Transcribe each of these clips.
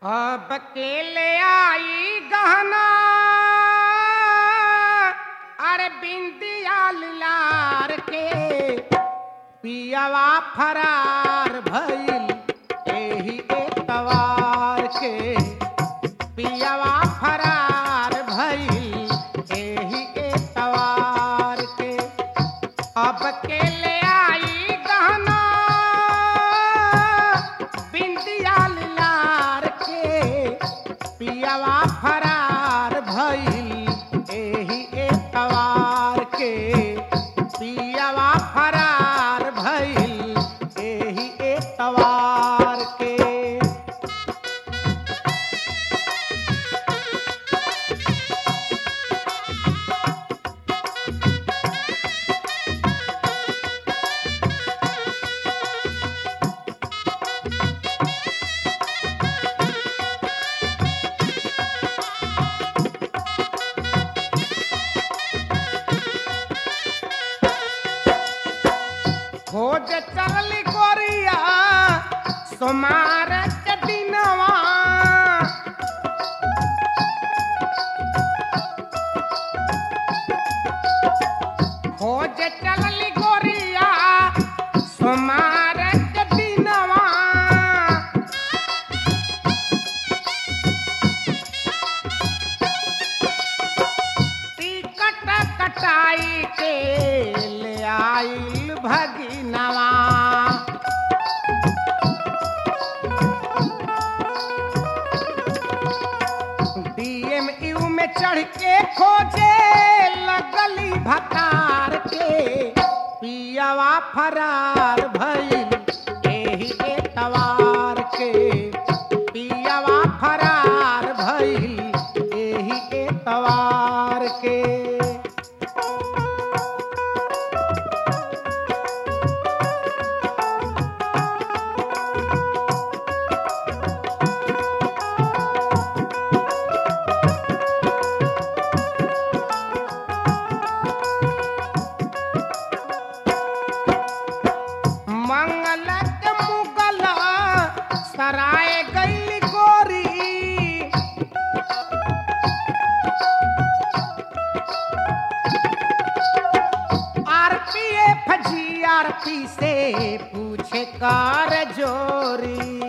अब अकेले आई गहना अरे बिंदिया लार के पियावा फरार भइल एही एतवार के पियावा फरार भइल एही एतवार के अब अकेले आई गहना बिंदिया लार के पियावा फरार भइल एही एतवार के पियावा फरार भइल एही एतवार के खोज चलली गोरिया सोमार के दिनवा खोज चलली गोरिया सोमार के दिनवा टिकट कटाई के ले आइल भगिनवा डीएमयू में चढ़ के खोजे लगली भतार के पियावा फरार भइल एही एतवार के पियावा फरार भइल एही एतवार के मंगल के मुगल सराय गई गोरी आरपीएफ जीआरपी से पूछे कार जोरी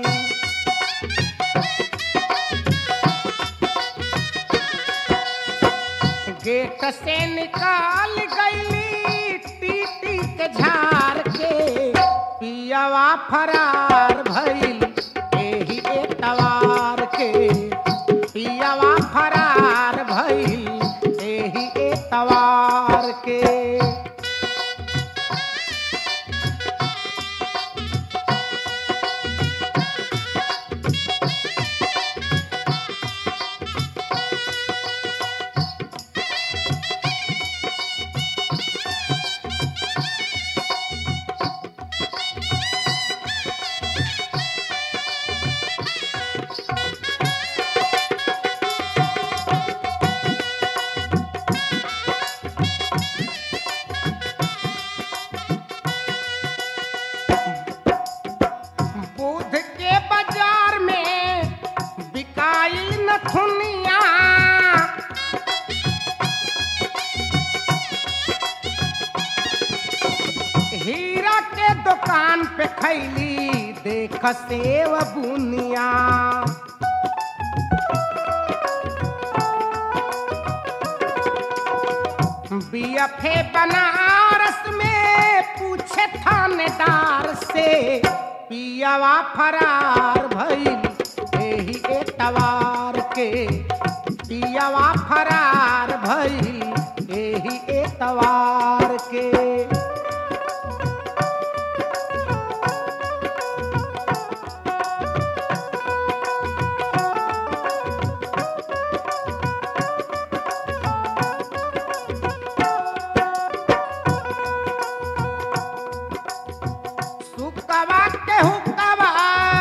गेट से निकाल गईली टीटी के झाड़ के पियावा फरार भइल एही एतवार के पियावा फरार भइल एही एतवार के बुध के बाजार में बिकाई नथुनिया हीरा के दुकान पे खैली देख सेव बुनिया बीएफए बनारस में पूछे थानेदार से पियावा फरार भइल एही एतवार के पियावा फरार भइल एही एतवार के सुकवा के हुकवा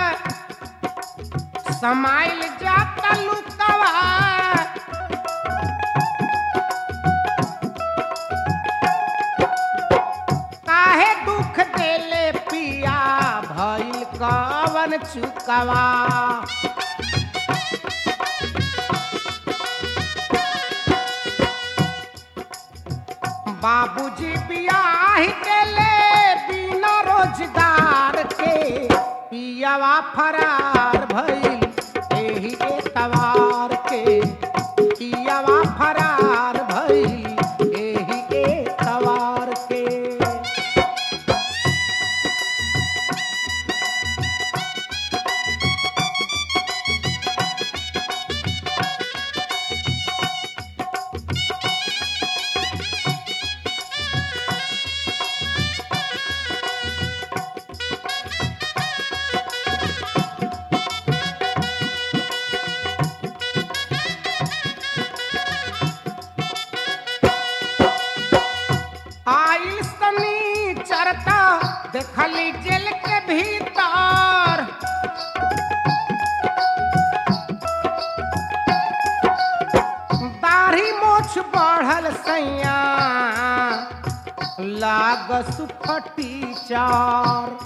समाइल जाता लुकवा काहे दुख देले पिया भइल कवन चुकवा बाबूजी बियाह के ले बिना रोजगार के पियावा फरार भइल एही एतवार के पियावा फरार भइल एही एतवार के। आइल शनिचरता देखली जेल के भीतर दाढ़ी मोछ बढ़ल सैया लागस फटी चार।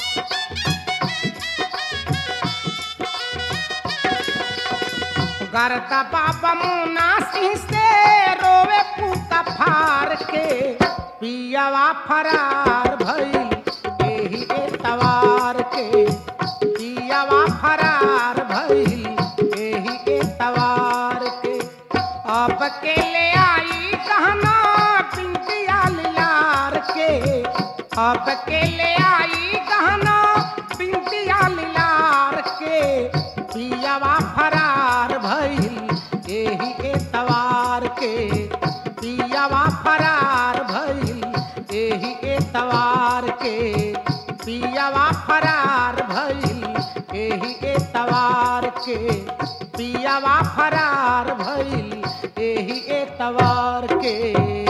गर्दा बाबा मुना सिंह से रोवे पूता फार के पियावा फरार भइल एही एतवार के पियावा फरार भइल एही एतवार के। अब के ले आई गहना बिंदिया लार के अब के ले आई गहना बिंदिया लार के पियावा फरार भइल एही एतवार के पियावा फरार भइल एही एतवार के पियावा फरार भइल एही एतवार के पियावा फरार भइल एही एतवार के।